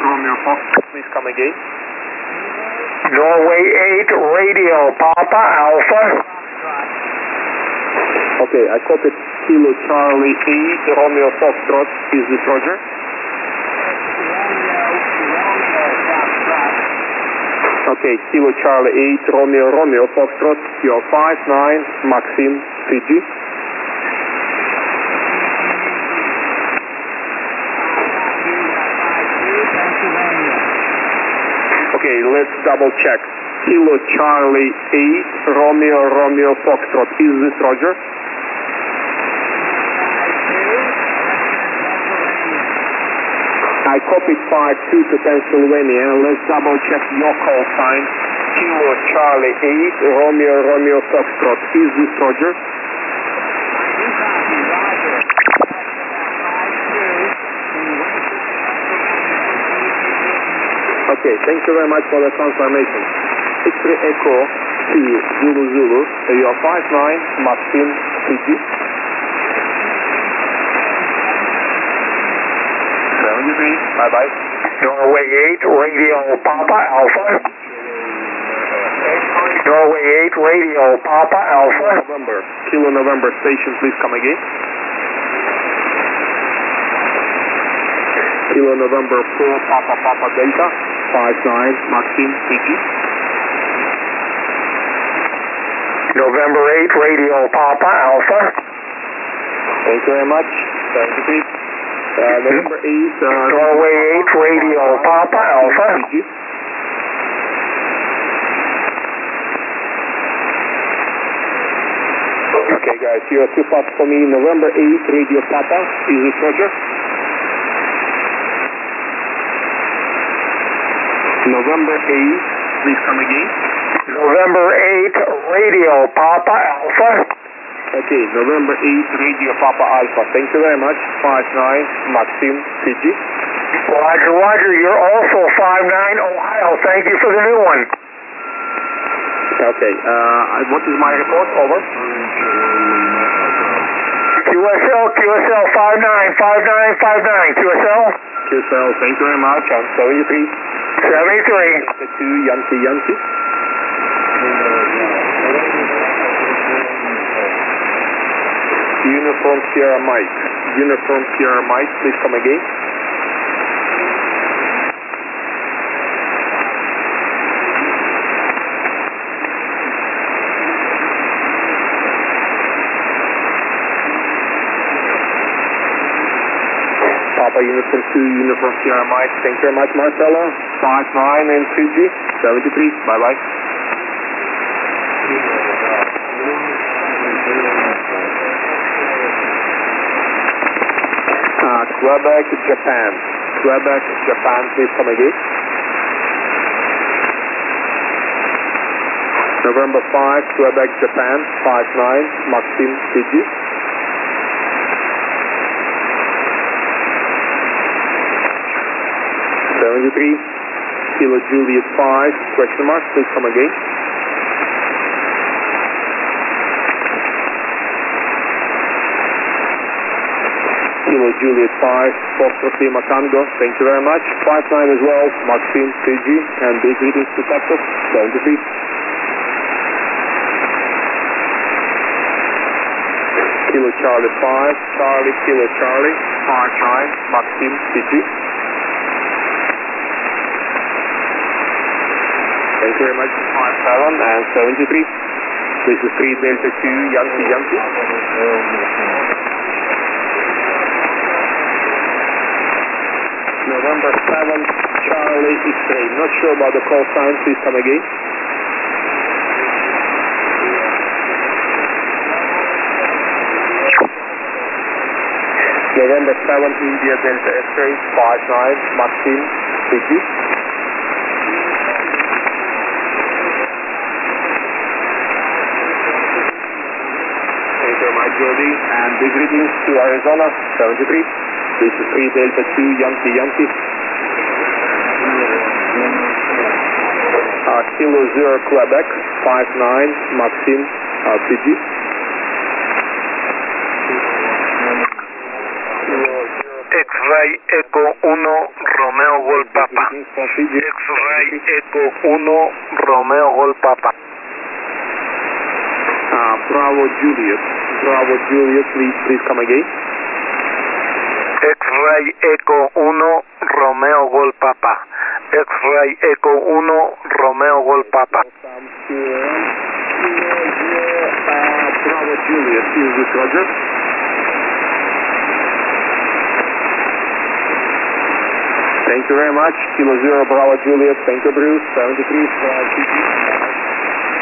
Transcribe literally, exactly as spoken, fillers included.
Romeo Fox, please come again. Norway eight, radio, Papa Alpha. Okay, I copied Kilo Charlie eight, Romeo Foxtrot, is this Roger? Okay, Kilo Charlie eight, Romeo Romeo Foxtrot, you're five nine, Maxim, Fiji. Okay, let's double check. Kilo Charlie eight, Romeo Romeo Foxtrot, is this Roger? I copied five two to Pennsylvania. Let's double check your call sign. Kilo Charlie eight, Romeo Romeo Foxtrot, is this Roger? Okay, thank you very much for the confirmation. X-ray Echo two Zulu Zulu, you are five nine, Maxim, Fiji. seventy-three, bye bye. Norway eight, radio, Papa Alpha. Norway eight, radio, Papa Alpha. November, Kilo November station, please come again. Kilo November four, Papa Papa Delta, five nine, Maxim, Fiji. November eight, radio, Papa Alpha. Thank you very much. seventy-three. Uh, November eight, uh, Norway eight, radio, Papa Alpha. Fiji. Okay guys, you are too fast for me. November eight, radio Papa, is this Roger? November eight, please come again. November eight, radio, Papa Alpha. Okay, November eight, radio Papa Alpha. Thank you very much. five nine, Maxim, Fiji. Roger, Roger, you're also five nine, Ohio. Thank you for the new one. Okay, uh, what is my report? Over. Q S L, Q S L, five nine, five nine, five nine, Q S L. Q S L, thank you very much. I'm seventy-three. seventy-three. two, Yankee, Yankee. Uniform Sierra Mike. Uniform Sierra Mike, please come again. Papa Uniform two, Uniform Sierra Mike. Thank you very much, Marcelo. five nine and Fiji. seventy-three. Bye bye. Uh, Quebec, Japan. Quebec, Japan, please come again. November five, Quebec, Japan. five nine, Maxim, Fiji. seventy-three, Kilo Juliet five, question mark, please come again. Kilo Juliet five, Foxtrot Lima Tango, thank you very much. five nine as well, Maxim, Fiji, and big greetings to Texas, seventy-three. Kilo Charlie five, Charlie, Kilo Charlie, five nine, Maxim, Fiji. Thank you very much, five seven and seventy-three. This is three Delta two, Yankee, Yankee. November seven, Charlie, X-ray. Not sure about the call sign, please come again. November seven, India, Delta X-ray, five nine, Maxim, Fiji. Jody, and big greetings to Arizona, seventy-three. This is three Delta two, Yankee, Yankee. Uh, Kilo Zero, Quebec, five nine, Maxim, uh, Fiji. X-Ray Echo one, Romeo Golf Papa. X-Ray Echo uno, Romeo Gol Papa. Uh, Bravo Juliet. Bravo Juliet, please, please come again. X-Ray Echo uno, Romeo Gol Papa. X-Ray Echo uno, Romeo Gol Papa. Uh, Bravo Juliet, is this Roger? Thank you very much. Kilo Zero Bravo Juliet, thank you Bruce, seventy-three, uh,